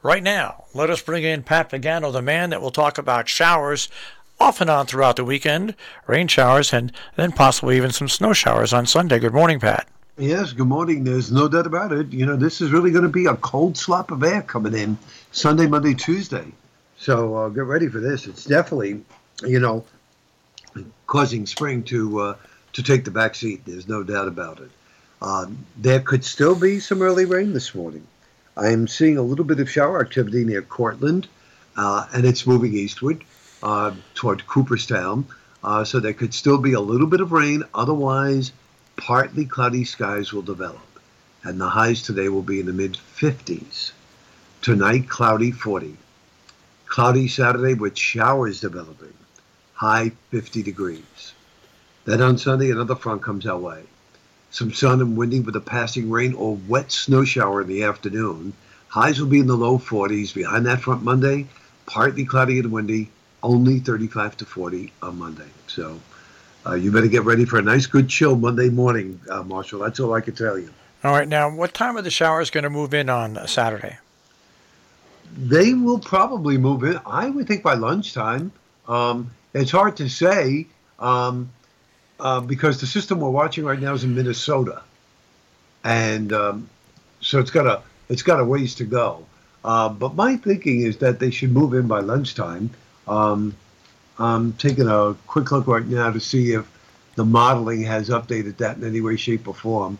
Right now, let us bring in Pat Pagano, the man that will talk about showers off and on throughout the weekend, rain showers, and then possibly even some snow showers on Sunday. Good morning, Pat. Yes, good morning. There's no doubt about it. This is really going to be a cold slap of air coming in Sunday, Monday, Tuesday. So get ready for this. It's definitely, causing spring to take the back seat. There's no doubt about it. There could still be some early rain this morning. I'm seeing a little bit of shower activity near Cortland, and it's moving eastward toward Cooperstown. So there could still be a little bit of rain. Otherwise, partly cloudy skies will develop, and the highs today will be in the mid-50s. Tonight, cloudy, 40. Cloudy Saturday with showers developing, high 50 degrees. Then on Sunday, another front comes our way. Some sun and windy with a passing rain or wet snow shower in the afternoon. Highs will be in the low 40s. Behind that front Monday, partly cloudy and windy, only 35 to 40 on Monday. So you better get ready for a nice, good chill Monday morning, Marshall. That's all I can tell you. All right. Now, what time are the showers going to move in on Saturday? They will probably move in, I would think, by lunchtime. It's hard to say because the system we're watching right now is in Minnesota. And so it's got a ways to go. But my thinking is that they should move in by lunchtime. I'm taking a quick look right now to see if the modeling has updated that in any way, shape, or form.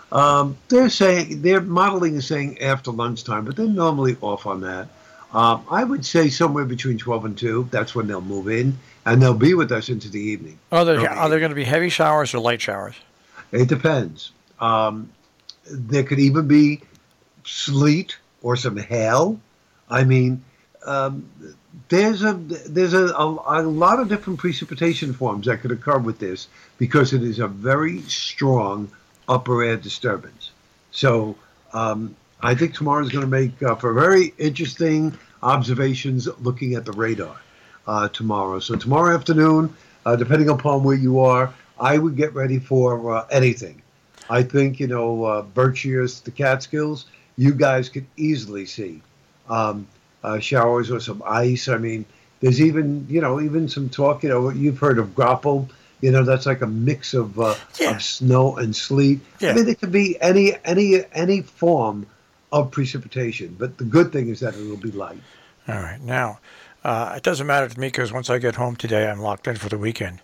Their modeling is saying after lunchtime, but they're normally off on that. I would say somewhere between 12 and 2. That's when they'll move in, and they'll be with us into the evening. Are there going to be heavy showers or light showers? It depends. There could even be sleet or some hail. I mean, there's a lot of different precipitation forms that could occur with this because it is a very strong upper air disturbance. So I think tomorrow is going to make for very interesting observations looking at the radar tomorrow. So tomorrow afternoon, depending upon where you are, I would get ready for anything. I think, Berkshire's, the Catskills, you guys could easily see showers or some ice. I mean, there's even some talk, you've heard of grapple. That's like a mix of snow and sleet. Yeah. I mean, it could be any form of precipitation. But the good thing is that it will be light. All right. Now, it doesn't matter to me because once I get home today, I'm locked in for the weekend.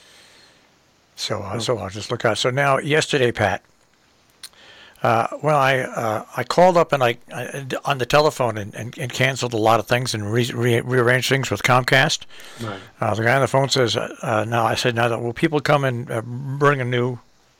So I'll just look out. So now, yesterday, Pat, I called up and I on the telephone and canceled a lot of things and rearranged things with Comcast. Right. The guy on the phone says, "No." I said, "No. Will people come and bring a new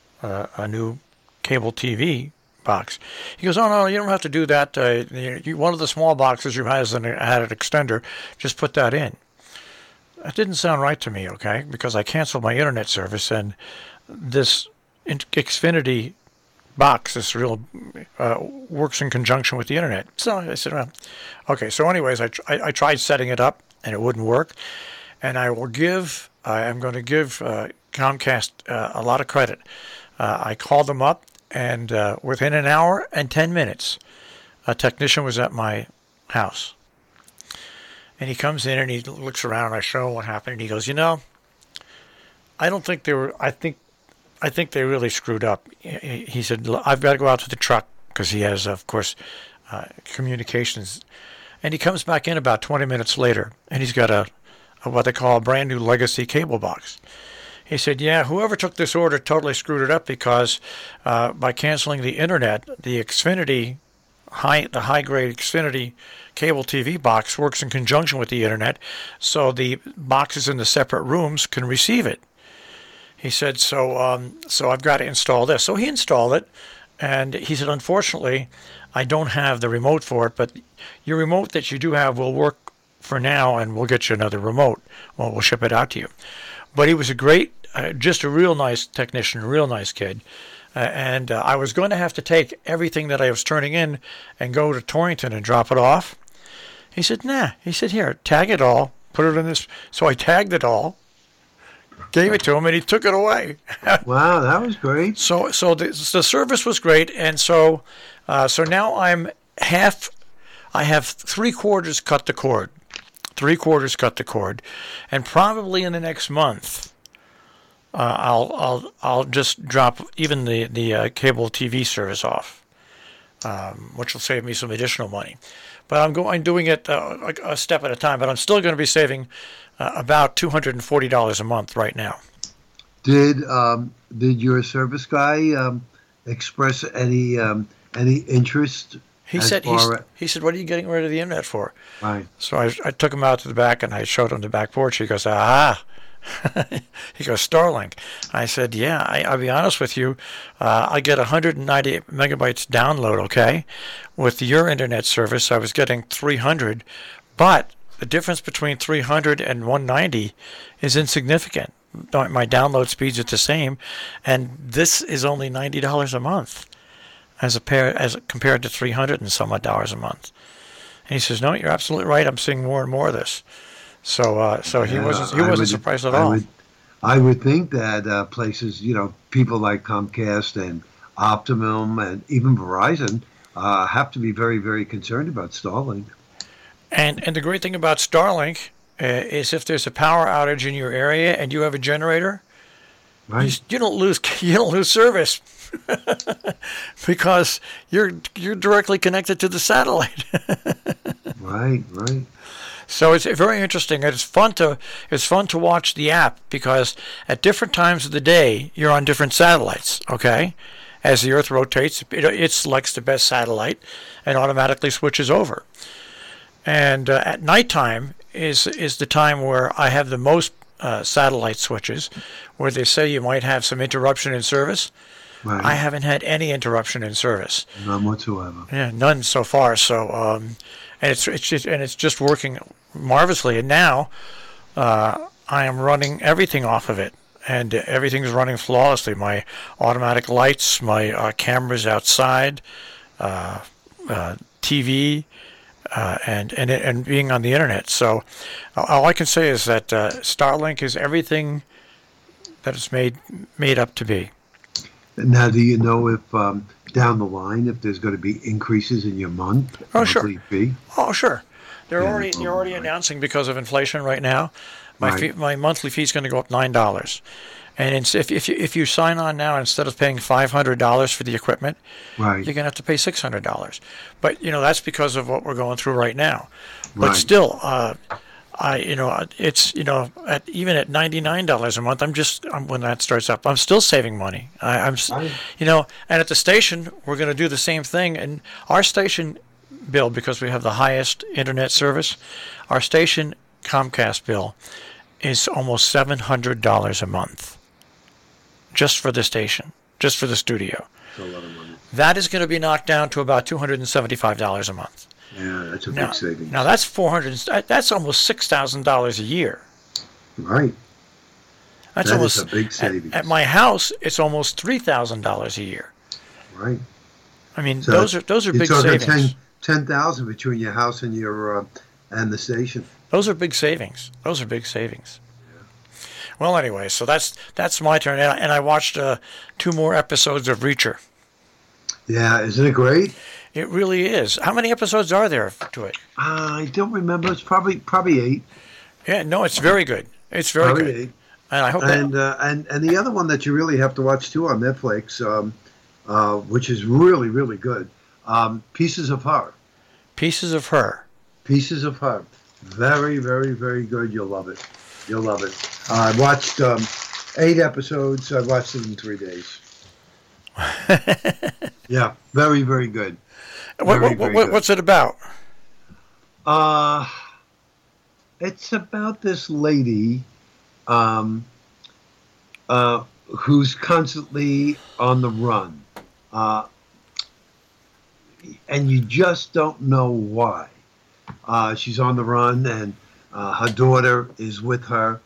cable TV box?" He goes, "Oh no, you don't have to do that. One of the small boxes you had an extender. Just put that in." That didn't sound right to me, okay? Because I canceled my internet service and this Xfinity box, this real works in conjunction with the internet. So I said, well, okay. So anyways, I tried setting it up and it wouldn't work. And I'm going to give Comcast a lot of credit. I called them up and within an hour and 10 minutes, a technician was at my house. And he comes in and he looks around and I show him what happened. And he goes, I don't think they were, I think they really screwed up. He said, I've got to go out to the truck because he has, of course, communications. And he comes back in about 20 minutes later, and he's got a what they call a brand new legacy cable box. He said, yeah, whoever took this order totally screwed it up because by canceling the internet, the Xfinity, the high-grade Xfinity cable TV box works in conjunction with the internet, so the boxes in the separate rooms can receive it. He said, so I've got to install this. So he installed it, and he said, unfortunately, I don't have the remote for it, but your remote that you do have will work for now, and we'll get you another remote. Well, we'll ship it out to you. But he was a great, just a real nice technician, a real nice kid. And I was going to have to take everything that I was turning in and go to Torrington and drop it off. He said, nah. He said, here, tag it all, put it in this. So I tagged it all, gave it to him, and he took it away. Wow, that was great. So the service was great, and so now I'm I have three-quarters cut the cord. Three-quarters cut the cord. And probably in the next month, I'll just drop even the cable TV service off, which will save me some additional money. But I'm doing it a step at a time. But I'm still going to be saving about $240 a month right now. Did your service guy express any interest? He said, "What are you getting rid of the internet for?" Right. So I took him out to the back and I showed him the back porch. He goes, "Ah." He goes, "Starlink." I said, "Yeah, I'll be honest with you. I get 190 megabytes download, okay? With your internet service, I was getting 300, but the difference between 300 and 190 is insignificant. My download speeds are the same, and this is only $90 a month as compared to 300 and some odd dollars a month." And he says, "No, you're absolutely right. I'm seeing more and more of this." So he wasn't surprised at all. I would think that places, people like Comcast and Optimum and even Verizon have to be very, very concerned about Starlink. And the great thing about Starlink is if there's a power outage in your area and you have a generator, right, you don't lose service because you're directly connected to the satellite. Right. So it's very interesting. It's fun to watch the app because at different times of the day you're on different satellites. Okay, as the Earth rotates, it selects the best satellite and automatically switches over. And at nighttime is the time where I have the most satellite switches, where they say you might have some interruption in service. Right. I haven't had any interruption in service. None whatsoever. Yeah, none so far. So and it's just working marvelously. And now I am running everything off of it, and everything's running flawlessly. My automatic lights, my cameras outside, TV, and being on the internet. So all I can say is that Starlink is everything that it's made up to be. Now, do you know if down the line if there's going to be increases in your monthly fee? Oh, sure. They're already announcing because of inflation right now. My monthly fee is going to go up $9. And if you sign on now, instead of paying $500 for the equipment, right, you're going to have to pay $600. But that's because of what we're going through right now. But still, it's even at $99 a month, when that starts up, I'm still saving money. And at the station we're going to do the same thing. And our station bill, because we have the highest internet service, our station Comcast bill is almost $700 a month. Just for the station, just for the studio. That's a lot of money. That is going to be knocked down to about $275 a month. Yeah, that's a big savings. Now that's That's almost $6,000 a year. Right. That's almost a big savings. At my house, it's almost $3,000 a year. Right. I mean, so those are big savings. $10,000 between your house and your and the station. Those are big savings. Well, anyway, so that's my turn, and I watched 2 more episodes of Reacher. Yeah, isn't it great? It really is. How many episodes are there to it? I don't remember. It's probably 8. Yeah, no, it's very good. It's very good. 8. And I hope. And the other one that you really have to watch too on Netflix, which is really, really good, Pieces of Her. Pieces of Her. Pieces of Her. Very, very, very good. You'll love it. I watched 8 episodes. I watched it in 3 days. Yeah, very, very good. What's it about? It's about this lady who's constantly on the run. And you just don't know why. She's on the run, and her daughter is with her.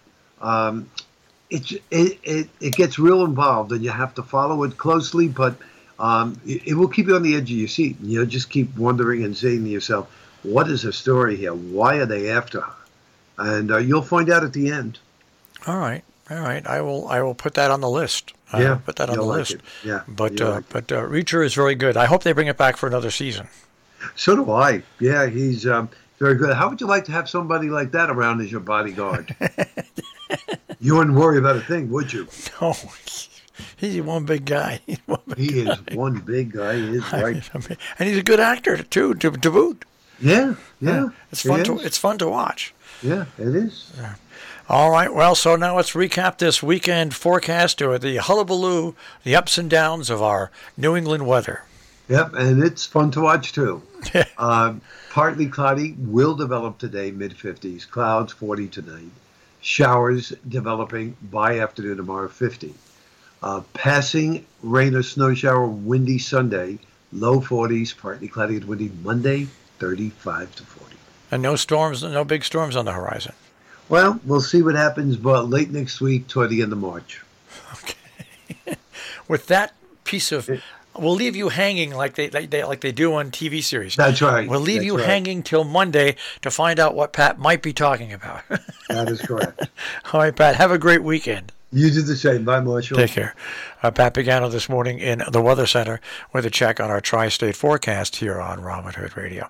It gets real involved, and you have to follow it closely, but it will keep you on the edge of your seat. You'll just keep wondering and saying to yourself, what is her story here? Why are they after her? And you'll find out at the end. All right. I will put that on the list. Put that on the list. Yeah. But Reacher is very good. I hope they bring it back for another season. So do I. Yeah, he's very good. How would you like to have somebody like that around as your bodyguard? You wouldn't worry about a thing, would you? No, he's one big guy. He's one big He guy. is one big guy. He is right. I mean, and he's a good actor too, to boot. Yeah, yeah. It's he fun is. it's fun to watch. Yeah, it is. All right, well, so now let's recap this weekend forecast, or the hullabaloo, the ups and downs of our New England weather. Yep, and it's fun to watch too. Partly cloudy, will develop today, mid-50s. Clouds, 40 tonight. Showers developing by afternoon tomorrow, 50. Passing rain or snow shower, windy Sunday, low 40s, partly cloudy and windy Monday, 35 to 40. And no storms, no big storms on the horizon. Well, we'll see what happens, but late next week toward the end of March. Okay. With that piece of, we'll leave you hanging like they do on TV series. That's right. We'll leave That's you right. hanging till Monday to find out what Pat might be talking about. That is correct. All right, Pat. Have a great weekend. You do the same. Bye, Marshall. Take care. Pat Pagano this morning in the Weather Center with a check on our tri-state forecast here on Robin Hood Radio.